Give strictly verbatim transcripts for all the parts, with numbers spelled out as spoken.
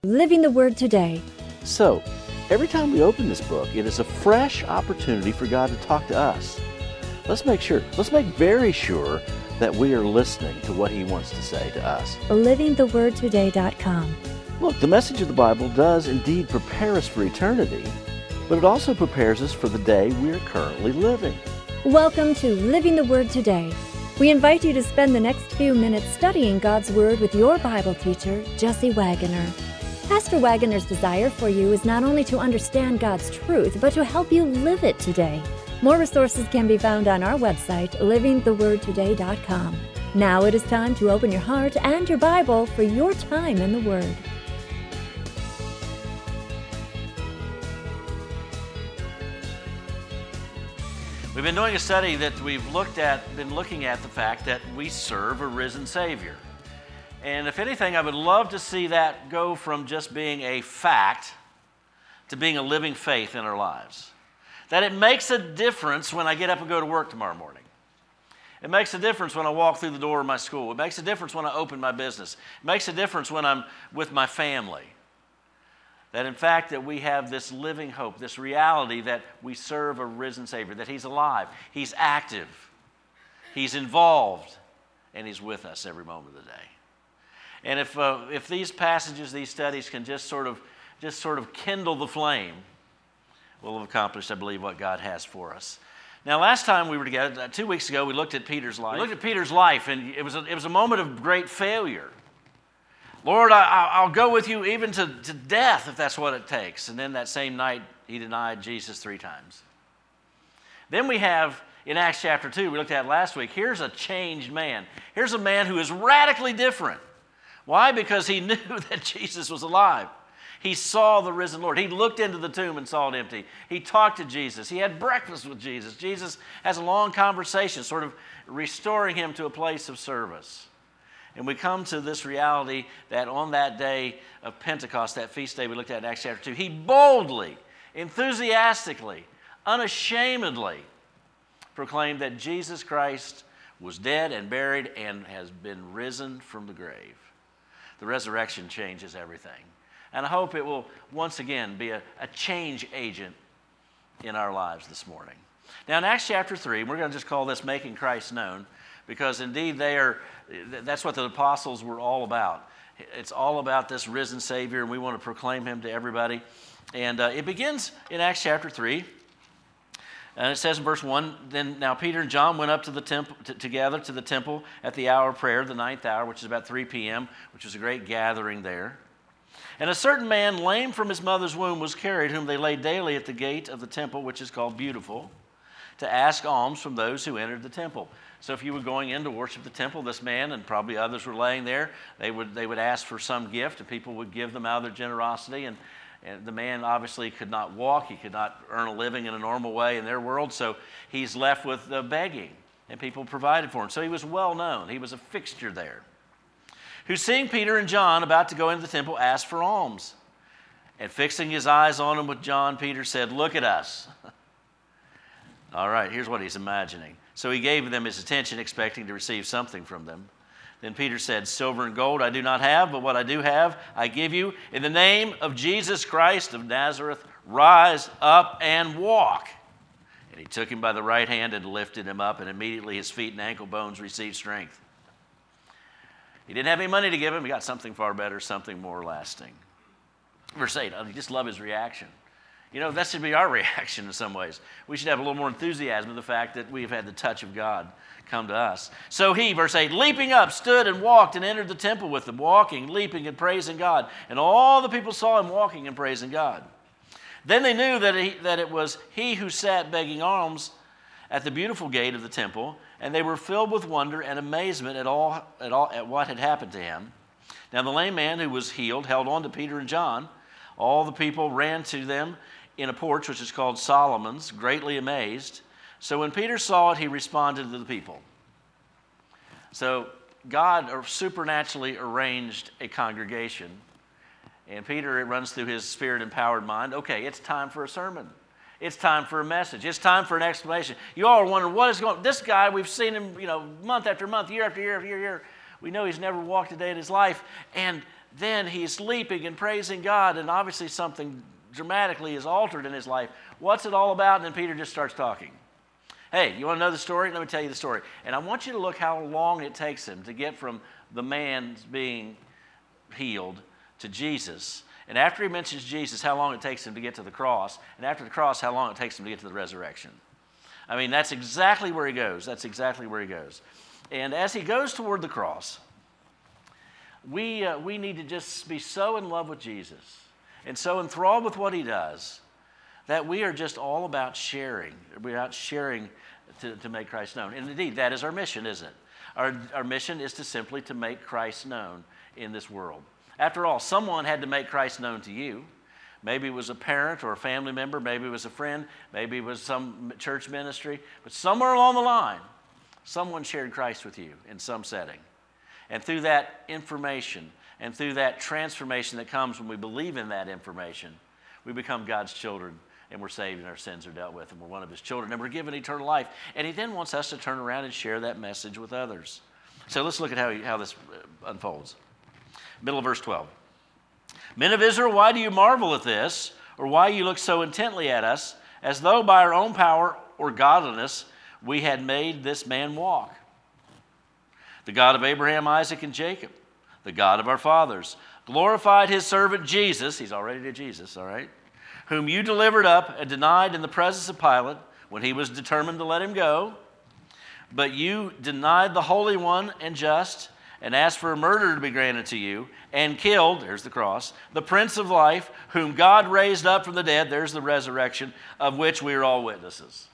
Living the Word Today. So, every time we open this book, it is a fresh opportunity for God to talk to us. Let's make sure, let's make very sure that we are listening to what He wants to say to us. living the word today dot com. Look, the message of the Bible does indeed prepare us for eternity, but it also prepares us for the day we are currently living. Welcome to Living the Word Today. We invite you to spend the next few minutes studying God's Word with your Bible teacher, Jesse Wagoner. Pastor Wagoner's desire for you is not only to understand God's truth, but to help you live it today. More resources can be found on our website, living the word today dot com. Now it is time to open your heart and your Bible for your time in the Word. We've been doing a study that we've looked at, been looking at the fact that we serve a risen Savior. And if anything, I would love to see that go from just being a fact to being a living faith in our lives. That it makes a difference when I get up and go to work tomorrow morning. It makes a difference when I walk through the door of my school. It makes a difference when I open my business. It makes a difference when I'm with my family. That in fact that we have this living hope, this reality that we serve a risen Savior, that He's alive, He's active, He's involved, and He's with us every moment of the day. And if uh, if these passages, these studies can just sort of just sort of kindle the flame, we'll have accomplished, I believe, what God has for us. Now, last time we were together, uh, two weeks ago, we looked at Peter's life. We looked at Peter's life, and it was a, it was a moment of great failure. Lord, I, I'll go with you even to, to death if that's what it takes. And then that same night, he denied Jesus three times. Then we have, in Acts chapter two, we looked at last week, here's a changed man. Here's a man who is radically different. Why? Because he knew that Jesus was alive. He saw the risen Lord. He looked into the tomb and saw it empty. He talked to Jesus. He had breakfast with Jesus. Jesus has a long conversation, sort of restoring him to a place of service. And we come to this reality that on that day of Pentecost, that feast day we looked at in Acts chapter two, he boldly, enthusiastically, unashamedly proclaimed that Jesus Christ was dead and buried and has been risen from the grave. The resurrection changes everything. And I hope it will once again be a, a change agent in our lives this morning. Now in Acts chapter three, we're going to just call this Making Christ Known, because indeed they are, that's what the apostles were all about. It's all about this risen Savior, and we want to proclaim Him to everybody. And uh, it begins in Acts chapter three. And it says in verse one, then now Peter and John went up to the temple t- together to the temple at the hour of prayer, the ninth hour, which is about three p.m., which was a great gathering there. And a certain man, lame from his mother's womb, was carried, whom they laid daily at the gate of the temple, which is called Beautiful, to ask alms from those who entered the temple. So if you were going in to worship the temple, this man and probably others were laying there, they would they would ask for some gift, and people would give them out of their generosity. And, and the man obviously could not walk. He could not earn a living in a normal way in their world, so he's left with uh, begging, and people provided for him. So he was well known. He was a fixture there. Who, seeing Peter and John about to go into the temple, asked for alms. And fixing his eyes on them with John, Peter said, "Look at us." All right, here's what he's imagining. So he gave them his attention, expecting to receive something from them. Then Peter said, "Silver and gold I do not have, but what I do have I give you. In the name of Jesus Christ of Nazareth, rise up and walk." And he took him by the right hand and lifted him up, and immediately his feet and ankle bones received strength. He didn't have any money to give him. He got something far better, something more lasting. Verse eight, I just love his reaction. You know, that should be our reaction in some ways. We should have a little more enthusiasm of the fact that we've had the touch of God come to us. So he, verse eight, leaping up, stood and walked and entered the temple with them, walking, leaping, and praising God. And all the people saw him walking and praising God. Then they knew that, he, that it was he who sat begging alms at the beautiful gate of the temple, and they were filled with wonder and amazement at all, at all at what had happened to him. Now the lame man who was healed held on to Peter and John. All the people ran to them in a porch, which is called Solomon's, greatly amazed. So when Peter saw it, he responded to the people. So God supernaturally arranged a congregation. And Peter, it runs through his spirit-empowered mind, okay, it's time for a sermon. It's time for a message. It's time for an explanation. You all are wondering, what is going on? This guy, we've seen him, you know, month after month, year after year after year, year. We know he's never walked a day in his life. And then he's leaping and praising God, and obviously something dramatically is altered in his life. What's it all about? And then Peter just starts talking. Hey, you want to know the story? Let me tell you the story. And I want you to look how long it takes him to get from the man being healed to Jesus. And after he mentions Jesus, how long it takes him to get to the cross. And after the cross, how long it takes him to get to the resurrection. I mean, that's exactly where he goes. That's exactly where he goes. And as he goes toward the cross, we, uh, we need to just be so in love with Jesus and so enthralled with what he does that we are just all about sharing. We're out sharing to, to make Christ known. And indeed, that is our mission, isn't it? Our, our mission is to simply to make Christ known in this world. After all, someone had to make Christ known to you. Maybe it was a parent or a family member. Maybe it was a friend. Maybe it was some church ministry. But somewhere along the line, someone shared Christ with you in some setting. And through that information and through that transformation that comes when we believe in that information, we become God's children, and we're saved and our sins are dealt with, and we're one of his children, and we're given eternal life. And he then wants us to turn around and share that message with others. So let's look at how, he, how this unfolds. Middle of verse twelve. Men of Israel, why do you marvel at this, or why you look so intently at us, as though by our own power or godliness we had made this man walk? The God of Abraham, Isaac, and Jacob, the God of our fathers, glorified his servant Jesus, he's already to Jesus, all right, whom you delivered up and denied in the presence of Pilate when he was determined to let him go. But you denied the Holy One and just, and asked for a murder to be granted to you, and killed, there's the cross, the Prince of Life, whom God raised up from the dead, there's the resurrection, of which we are all witnesses.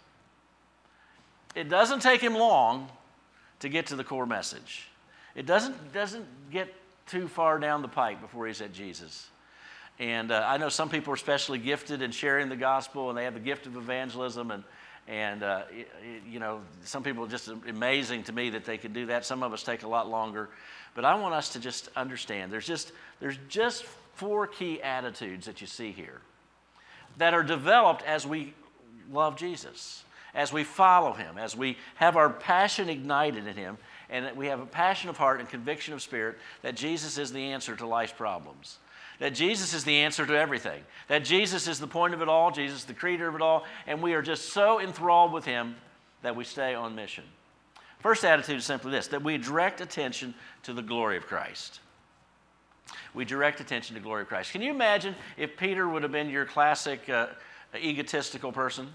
It doesn't take him long to get to the core message. It doesn't, doesn't get too far down the pike before he's at Jesus. And uh, I know some people are especially gifted in sharing the gospel, and they have the gift of evangelism, and And, uh, it, you know, some people are just amazing to me that they can do that. Some of us take a lot longer. But I want us to just understand there's just, there's just four key attitudes that you see here that are developed as we love Jesus, as we follow him, as we have our passion ignited in him, and that we have a passion of heart and conviction of spirit that Jesus is the answer to life's problems. That Jesus is the answer to everything. That Jesus is the point of it all. Jesus is the creator of it all. And we are just so enthralled with him that we stay on mission. First attitude is simply this, that we direct attention to the glory of Christ. We direct attention to the glory of Christ. Can you imagine if Peter would have been your classic uh, egotistical person?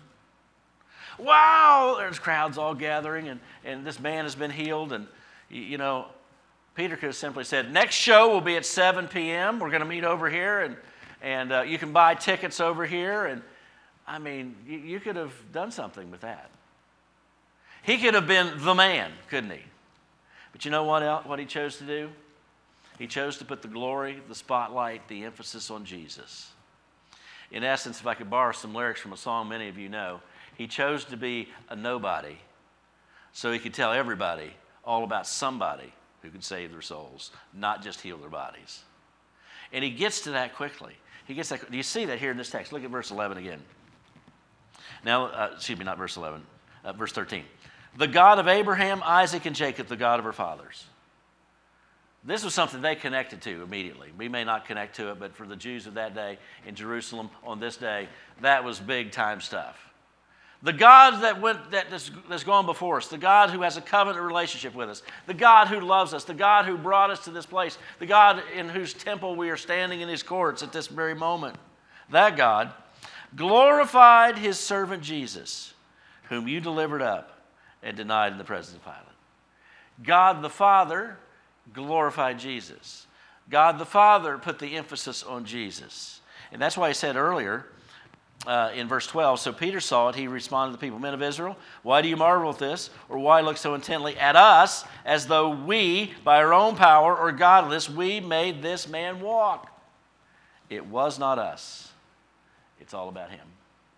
Wow, there's crowds all gathering, and, and this man has been healed, and, you know, Peter could have simply said, next show will be at seven p.m. We're going to meet over here, and, and uh, you can buy tickets over here. And I mean, you, you could have done something with that. He could have been the man, couldn't he? But you know what else, what he chose to do? He chose to put the glory, the spotlight, the emphasis on Jesus. In essence, if I could borrow some lyrics from a song many of you know, he chose to be a nobody so he could tell everybody all about somebody who can save their souls, not just heal their bodies. And he gets to that quickly. He gets that. Do you see that here in this text? Look at verse eleven again. Now, uh, excuse me, not verse eleven, uh, verse thirteen. The God of Abraham, Isaac, and Jacob, the God of our fathers. This was something they connected to immediately. We may not connect to it, but for the Jews of that day in Jerusalem on this day, that was big time stuff. The God that went, that, that's, that's gone before us, the God who has a covenant relationship with us, the God who loves us, the God who brought us to this place, the God in whose temple we are standing in his courts at this very moment, that God glorified his servant Jesus, whom you delivered up and denied in the presence of Pilate. God the Father glorified Jesus. God the Father put the emphasis on Jesus. And that's why he said earlier, Uh, in verse twelve, so Peter saw it, he responded to the people, men of Israel, why do you marvel at this? Or why look so intently at us, as though we, by our own power or godliness, we made this man walk? It was not us. It's all about him.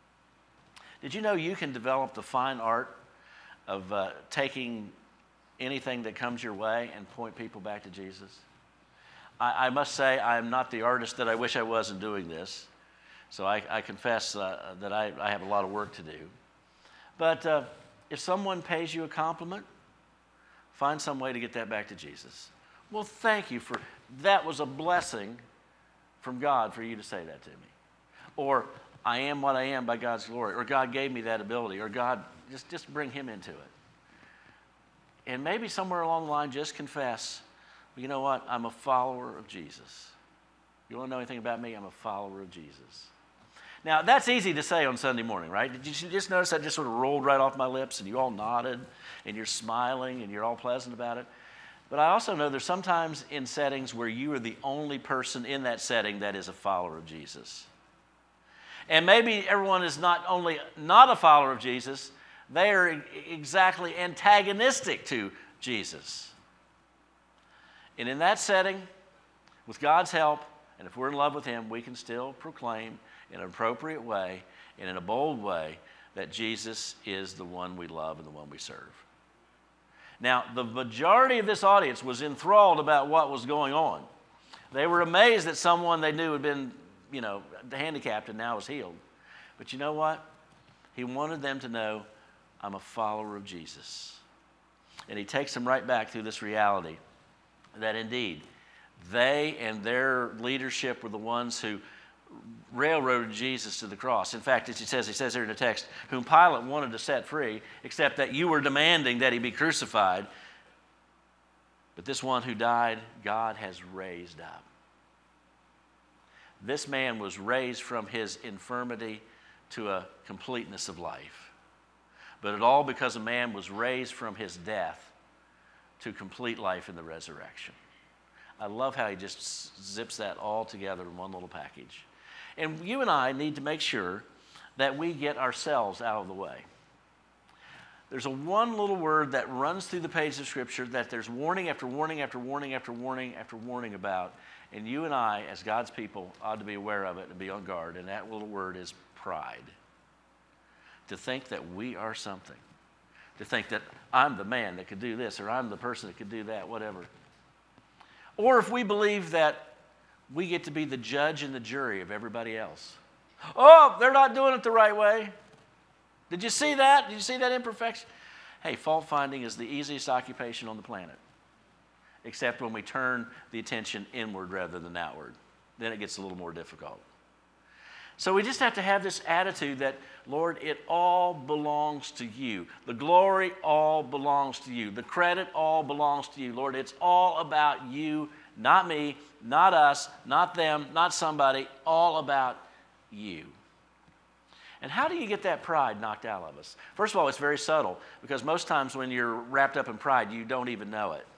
Did you know you can develop the fine art of uh, taking anything that comes your way and point people back to Jesus? I, I must say I am not the artist that I wish I was in doing this. So I, I confess uh, that I, I have a lot of work to do. But uh, if someone pays you a compliment, find some way to get that back to Jesus. Well, thank you for, that was a blessing from God for you to say that to me. Or, I am what I am by God's glory. Or, God gave me that ability. Or, God, just, just bring him into it. And maybe somewhere along the line, just confess, you know what? I'm a follower of Jesus. You want to know anything about me? I'm a follower of Jesus. Now, that's easy to say on Sunday morning, right? Did you just notice that just sort of rolled right off my lips and you all nodded and you're smiling and you're all pleasant about it? But I also know there's sometimes in settings where you are the only person in that setting that is a follower of Jesus. And maybe everyone is not only not a follower of Jesus, they are exactly antagonistic to Jesus. And in that setting, with God's help, and if we're in love with him, we can still proclaim in an appropriate way and in a bold way that Jesus is the one we love and the one we serve. Now, the majority of this audience was enthralled about what was going on. They were amazed that someone they knew had been, you know, handicapped and now was healed. But you know what? He wanted them to know, I'm a follower of Jesus. And he takes them right back through this reality that indeed they and their leadership were the ones who railroaded Jesus to the cross. In fact, as he says, he says here in the text, whom Pilate wanted to set free, except that you were demanding that he be crucified. But this one who died, God has raised up. This man was raised from his infirmity to a completeness of life. But it all because a man was raised from his death to complete life in the resurrection. I love how he just zips that all together in one little package. And you and I need to make sure that we get ourselves out of the way. There's a one little word that runs through the pages of Scripture that there's warning after warning after warning after warning after warning about. And you and I, as God's people, ought to be aware of it and be on guard. And that little word is pride. To think that we are something. To think that I'm the man that could do this, or I'm the person that could do that, whatever. Or if we believe that we get to be the judge and the jury of everybody else. Oh, they're not doing it the right way. Did you see that? Did you see that imperfection? Hey, fault finding is the easiest occupation on the planet, except when we turn the attention inward rather than outward. Then it gets a little more difficult. So we just have to have this attitude that, Lord, it all belongs to you. The glory all belongs to you. The credit all belongs to you. Lord, it's all about you, not me, not us, not them, not somebody, all about you. And how do you get that pride knocked out of us? First of all, it's very subtle, because most times when you're wrapped up in pride, you don't even know it.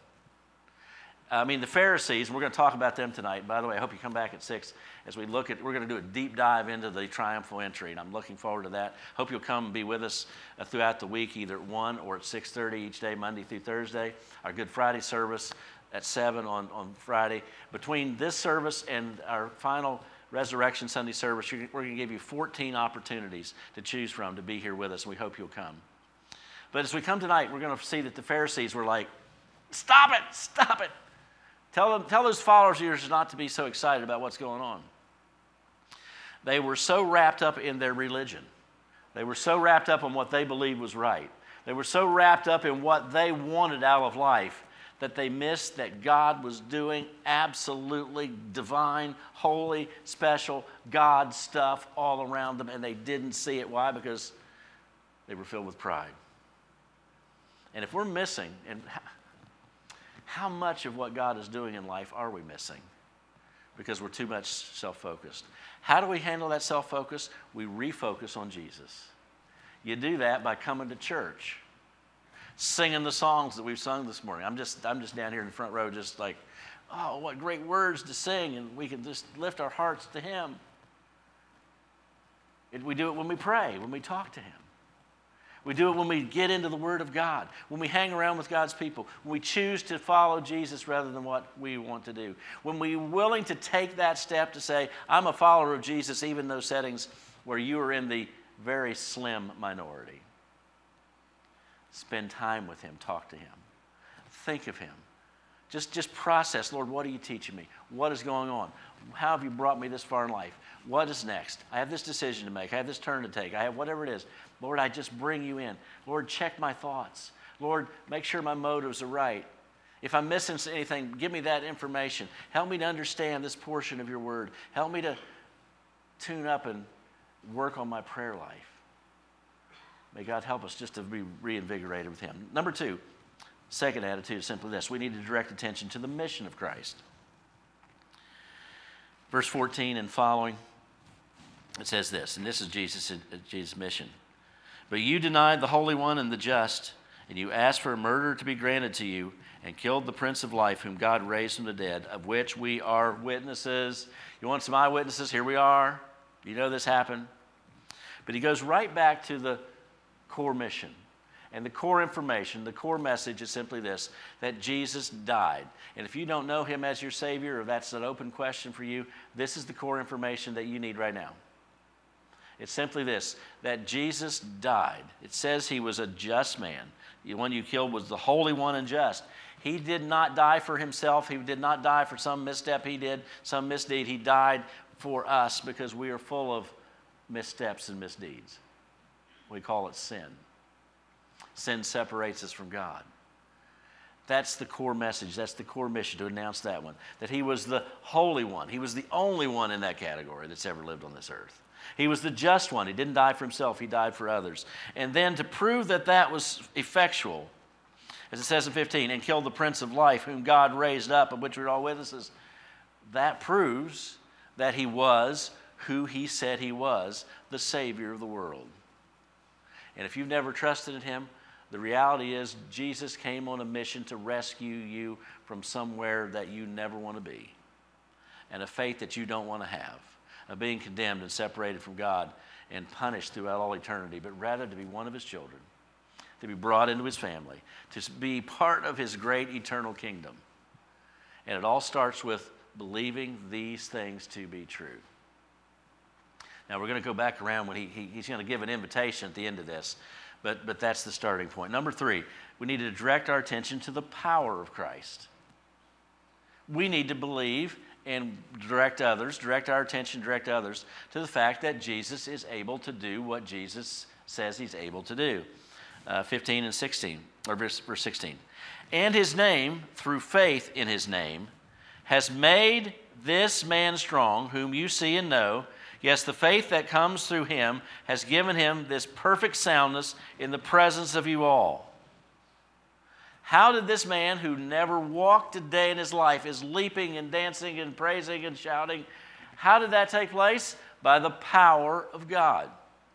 I mean, the Pharisees, and we're going to talk about them tonight. By the way, I hope you come back at six as we look at, we're going to do a deep dive into the triumphal entry, and I'm looking forward to that. Hope you'll come and be with us uh, throughout the week, either at one or at six thirty each day, Monday through Thursday. Our Good Friday service at seven on, on Friday. Between this service and our final Resurrection Sunday service, we're going to give you fourteen opportunities to choose from to be here with us, and we hope you'll come. But as we come tonight, we're going to see that the Pharisees were like, stop it, stop it. Tell them, tell those followers of yours not to be so excited about what's going on. They were so wrapped up in their religion. They were so wrapped up in what they believed was right. They were so wrapped up in what they wanted out of life that they missed that God was doing absolutely divine, holy, special God stuff all around them, and they didn't see it. Why? Because they were filled with pride. And if we're missing, and how much of what God is doing in life are we missing? Because we're too much self-focused. How do we handle that self-focus? We refocus on Jesus. You do that by coming to church, singing the songs that we've sung this morning. I'm just, I'm just down here in the front row just like, oh, what great words to sing, and we can just lift our hearts to Him. It, we do it when we pray, when we talk to Him. We do it when we get into the Word of God, when we hang around with God's people, when we choose to follow Jesus rather than what we want to do. When we're willing to take that step to say, I'm a follower of Jesus, even in those settings where you are in the very slim minority. Spend time with Him, talk to Him, think of Him. Just, just process, Lord, what are you teaching me? What is going on? How have you brought me this far in life? What is next? I have this decision to make. I have this turn to take. I have whatever it is. Lord, I just bring you in. Lord, check my thoughts. Lord, make sure my motives are right. If I'm missing anything, give me that information. Help me to understand this portion of your word. Help me to tune up and work on my prayer life. May God help us just to be reinvigorated with him. Number two, second attitude is simply this. We need to direct attention to the mission of Christ. Verse fourteen and following, it says this, and this is Jesus' Jesus' mission. But you denied the Holy One and the just, and you asked for a murderer to be granted to you, and killed the Prince of Life, whom God raised from the dead, of which we are witnesses. You want some eyewitnesses? Here we are. You know this happened. But he goes right back to the core mission. And the core information, the core message is simply this, that Jesus died. And if you don't know him as your Savior, or that's an open question for you, this is the core information that you need right now. It's simply this, that Jesus died. It says he was a just man. The one you killed was the Holy One and just. He did not die for himself. He did not die for some misstep he did, some misdeed. He died for us because we are full of missteps and misdeeds. We call it sin. Sin separates us from God. That's the core message. That's the core mission, to announce that one. That he was the Holy One. He was the only one in that category that's ever lived on this earth. He was the just one. He didn't die for himself. He died for others. And then to prove that that was effectual, as it says in fifteen, and killed the Prince of Life, whom God raised up, of which we're all witnesses, that proves that he was who he said he was, the Savior of the world. And if you've never trusted in him, the reality is Jesus came on a mission to rescue you from somewhere that you never want to be, and a fate that you don't want to have, of being condemned and separated from God and punished throughout all eternity, but rather to be one of his children, to be brought into his family, to be part of his great eternal kingdom. And it all starts with believing these things to be true. Now we're going to go back around when he, he, he's going to give an invitation at the end of this, but, but that's the starting point. Number three, we need to direct our attention to the power of Christ. We need to believe and direct others, direct our attention, direct others to the fact that Jesus is able to do what Jesus says he's able to do. Uh, fifteen and sixteen, or verse, verse sixteen. And his name, through faith in his name, has made this man strong, whom you see and know. Yes, the faith that comes through him has given him this perfect soundness in the presence of you all. How did this man who never walked a day in his life, is leaping and dancing and praising and shouting, how did that take place? By the power of God.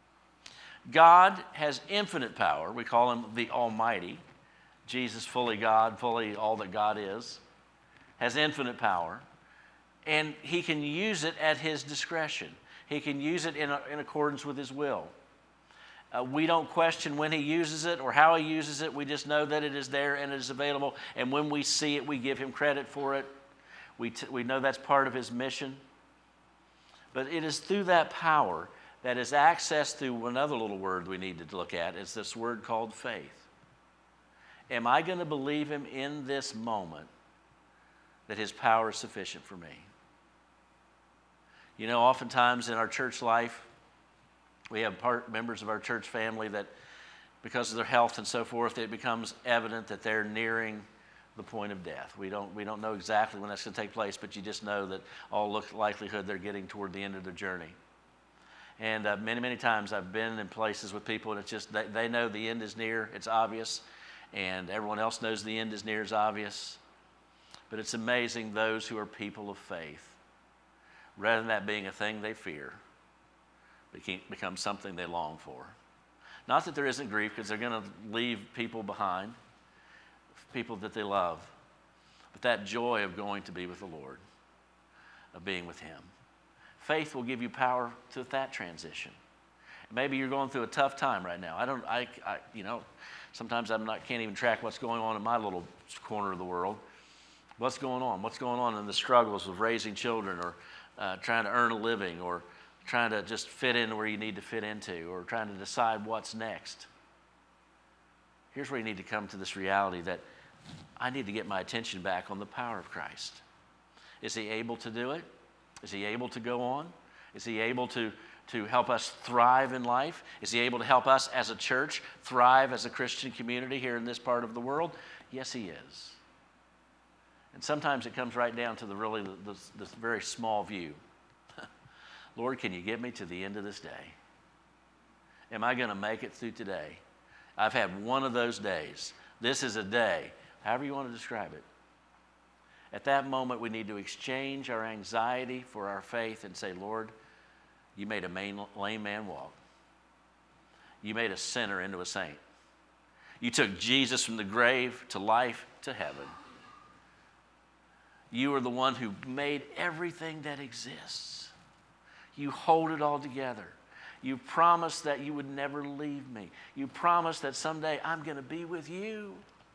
God has infinite power. We call him the Almighty. Jesus, fully God, fully all that God is, has infinite power. And he can use it at his discretion. He can use it in, in accordance with his will. Uh, we don't question when he uses it or how he uses it. We just know that it is there and it is available. And when we see it, we give him credit for it. We, t- we know that's part of his mission. But it is through that power that is accessed through another little word we need to look at. It's this word called faith. Am I going to believe him in this moment that his power is sufficient for me? You know, oftentimes in our church life, we have part members of our church family that, because of their health and so forth, it becomes evident that they're nearing the point of death. We don't, we don't know exactly when that's going to take place, but you just know that all look likelihood they're getting toward the end of their journey. And uh, many, many times I've been in places with people, and it's just they, they know the end is near, it's obvious, and everyone else knows the end is near, it's obvious. But it's amazing those who are people of faith, rather than that being a thing they fear, it becomes something they long for. Not that there isn't grief, because they're going to leave people behind, people that they love, but that joy of going to be with the Lord, of being with him. Faith will give you power to that transition. Maybe you're going through a tough time right now. I don't, I, I you know, sometimes I'm not, can't even track what's going on in my little corner of the world. What's going on? What's going on in the struggles of raising children, or uh, trying to earn a living, or trying to just fit in where you need to fit into, or trying to decide what's next? Here's where you need to come to this reality that I need to get my attention back on the power of Christ. Is he able to do it? Is he able to go on? Is he able to, to help us thrive in life? Is he able to help us as a church thrive as a Christian community here in this part of the world? Yes, he is. And sometimes it comes right down to the really the, the, the very small view. Lord, can you get me to the end of this day? Am I going to make it through today? I've had one of those days. This is a day, however you want to describe it. At that moment, we need to exchange our anxiety for our faith and say, Lord, you made a main, lame man walk. You made a sinner into a saint. You took Jesus from the grave to life to heaven. You are the one who made everything that exists. You hold it all together. You promised that you would never leave me. You promised that someday I'm going to be with you.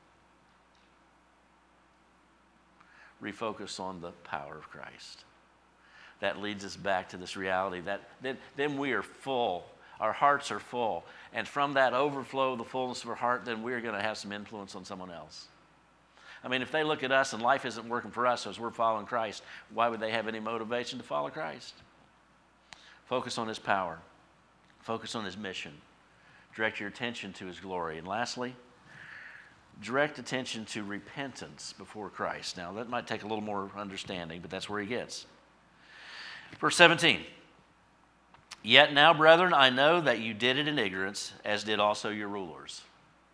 Refocus on the power of Christ. That leads us back to this reality that then, then we are full. Our hearts are full. And from that overflow of the fullness of our heart, then we're going to have some influence on someone else. I mean, if they look at us and life isn't working for us as we're following Christ, why would they have any motivation to follow Christ? Focus on his power. Focus on his mission. Direct your attention to his glory. And lastly, direct attention to repentance before Christ. Now, that might take a little more understanding, but that's where he gets. Verse seventeen. Yet now, brethren, I know that you did it in ignorance, as did also your rulers.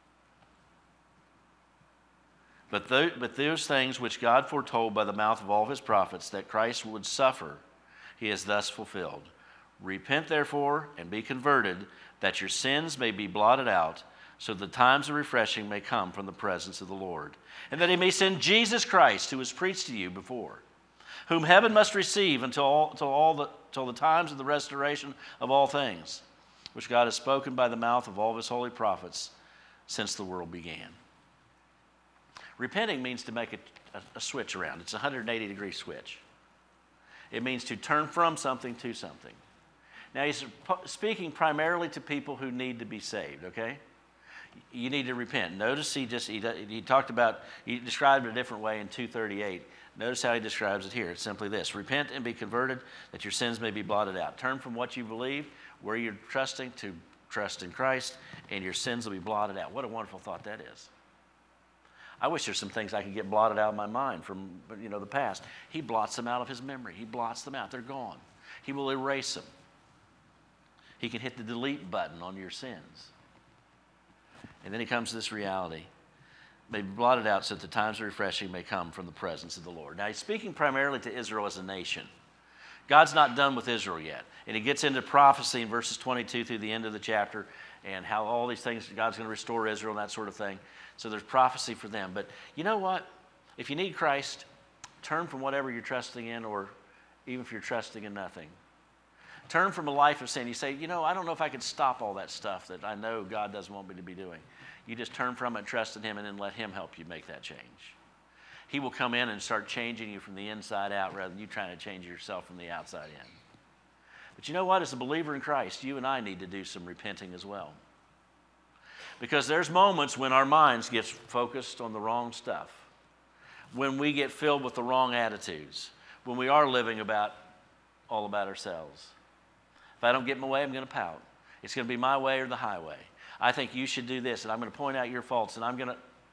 But, th- but those things which God foretold by the mouth of all his prophets that Christ would suffer, he has thus fulfilled. Repent, therefore, and be converted, that your sins may be blotted out, so the times of refreshing may come from the presence of the Lord, and that he may send Jesus Christ, who was preached to you before, whom heaven must receive until all, until all the, until the times of the restoration of all things, which God has spoken by the mouth of all of his holy prophets since the world began. Repenting means to make a, a, a switch around. It's a one hundred eighty degree switch. It means to turn from something to something. Now, he's speaking primarily to people who need to be saved, okay? You need to repent. Notice he just, he, he talked about, he described it a different way in two thirty-eight. Notice how he describes it here. It's simply this: repent and be converted, that your sins may be blotted out. Turn from what you believe, where you're trusting, to trust in Christ, and your sins will be blotted out. What a wonderful thought that is. I wish there's some things I could get blotted out of my mind from, you know, the past. He blots them out of his memory. He blots them out. They're gone. He will erase them. He can hit the delete button on your sins. And then he comes to this reality. May be blotted out so that the times of refreshing may come from the presence of the Lord. Now, he's speaking primarily to Israel as a nation. God's not done with Israel yet. And he gets into prophecy in verses twenty-two through the end of the chapter and how all these things, God's going to restore Israel and that sort of thing. So there's prophecy for them. But you know what? If you need Christ, turn from whatever you're trusting in, or even if you're trusting in nothing. Turn from a life of sin. You say, you know, I don't know if I can stop all that stuff that I know God doesn't want me to be doing. You just turn from it, trust in him, and then let him help you make that change. He will come in and start changing you from the inside out rather than you trying to change yourself from the outside in. But you know what? As a believer in Christ, you and I need to do some repenting as well. Because there's moments when our minds get focused on the wrong stuff, when we get filled with the wrong attitudes, when we are living about all about ourselves. If I don't get my way, I'm going to pout. It's going to be my way or the highway. I think you should do this, and I'm going to point out your faults, and I'm going to...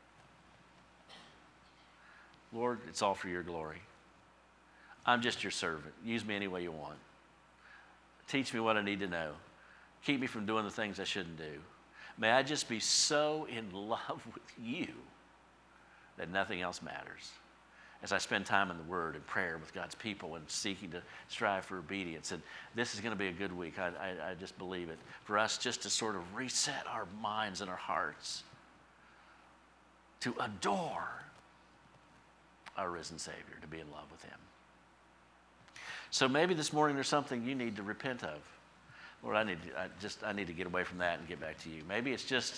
Lord, it's all for your glory. I'm just your servant. Use me any way you want. Teach me what I need to know. Keep me from doing the things I shouldn't do. May I just be so in love with you that nothing else matters. As I spend time in the Word and prayer with God's people and seeking to strive for obedience. And this is going to be a good week. I, I, I just believe it. For us just to sort of reset our minds and our hearts to adore our risen Savior, to be in love with him. So maybe this morning there's something you need to repent of. Lord, I need to, I just I need to get away from that and get back to you. Maybe it's just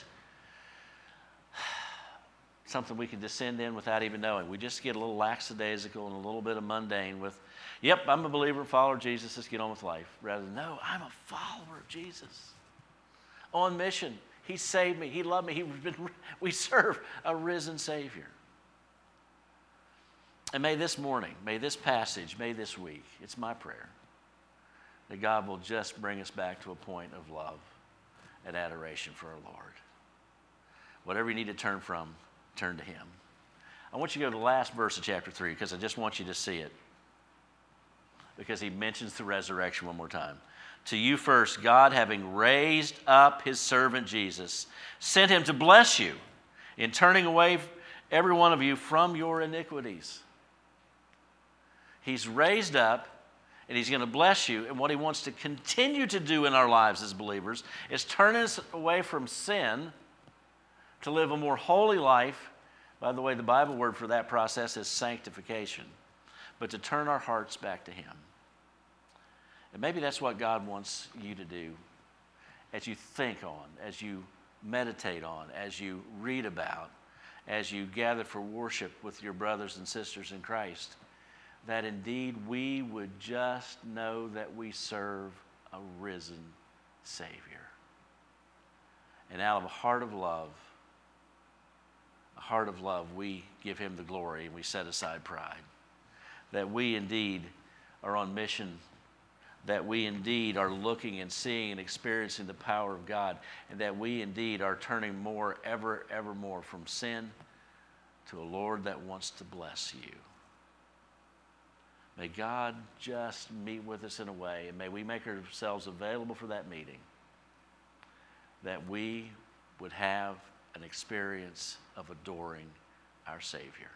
something we can descend in without even knowing. We just get a little lackadaisical and a little bit of mundane with, yep, I'm a believer, follower of Jesus, let's get on with life. Rather than, no, I'm a follower of Jesus. On mission. He saved me. He loved me. He been, we serve a risen Savior. And may this morning, may this passage, may this week, it's my prayer, that God will just bring us back to a point of love and adoration for our Lord. Whatever you need to turn from, turn to him. I want you to go to the last verse of chapter three because I just want you to see it. Because he mentions the resurrection one more time. To you first, God, having raised up his servant Jesus, sent him to bless you in turning away every one of you from your iniquities. He's raised up and he's going to bless you. And what he wants to continue to do in our lives as believers is turn us away from sin to live a more holy life. By the way, the Bible word for that process is sanctification. But to turn our hearts back to him. And maybe that's what God wants you to do as you think on, as you meditate on, as you read about, as you gather for worship with your brothers and sisters in Christ, that indeed we would just know that we serve a risen Savior. And out of a heart of love, a heart of love, we give him the glory and we set aside pride. That we indeed are on mission, that we indeed are looking and seeing and experiencing the power of God, and that we indeed are turning more, ever, ever more from sin to a Lord that wants to bless you. May God just meet with us in a way, and may we make ourselves available for that meeting, that we would have an experience of adoring our Savior,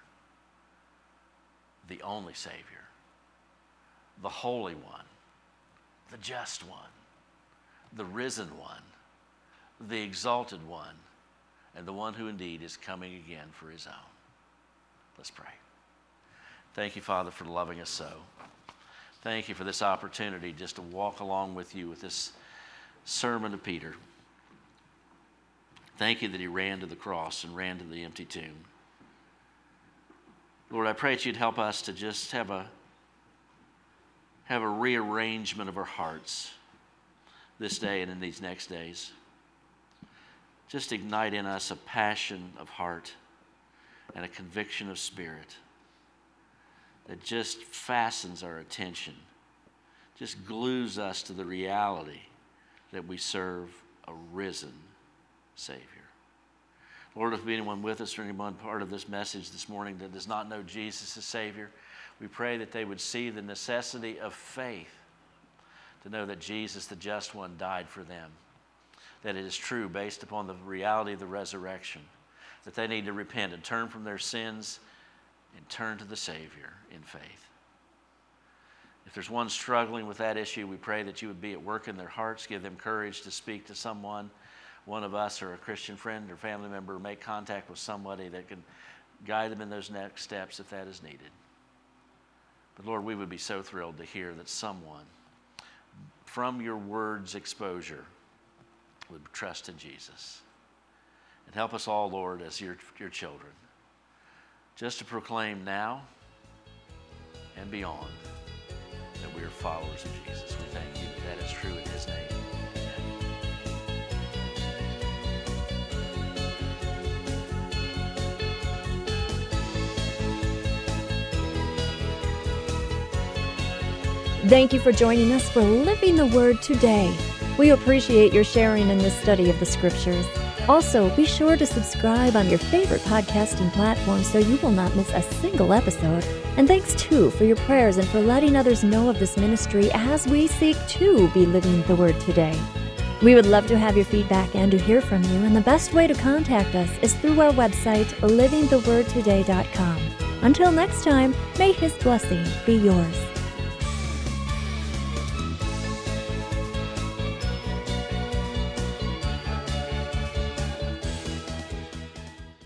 the only Savior, the Holy One, the just one, the risen one, the exalted one, and the one who indeed is coming again for his own. Let's pray. Thank you, Father, for loving us so. Thank you for this opportunity just to walk along with you with this sermon of Peter. Thank you that he ran to the cross and ran to the empty tomb. Lord, I pray that you'd help us to just have a have a rearrangement of our hearts this day and in these next days. Just ignite in us a passion of heart and a conviction of spirit that just fastens our attention, just glues us to the reality that we serve a risen Savior. Lord, if anyone with us or anyone part of this message this morning that does not know Jesus as Savior, we pray that they would see the necessity of faith to know that Jesus, the just one, died for them, that it is true based upon the reality of the resurrection, that they need to repent and turn from their sins and turn to the Savior in faith. If there's one struggling with that issue, we pray that you would be at work in their hearts, give them courage to speak to someone, one of us or a Christian friend or family member, make contact with somebody that can guide them in those next steps if that is needed. But Lord, we would be so thrilled to hear that someone from your word's exposure would trust in Jesus. And help us all, Lord, as your, your children, just to proclaim now and beyond that we are followers of Jesus. We thank you that that is true in his name. Thank you for joining us for Living the Word today. We appreciate your sharing in this study of the Scriptures. Also, be sure to subscribe on your favorite podcasting platform so you will not miss a single episode. And thanks, too, for your prayers and for letting others know of this ministry as we seek to be living the Word today. We would love to have your feedback and to hear from you, and the best way to contact us is through our website, living the word today dot com. Until next time, may His blessing be yours.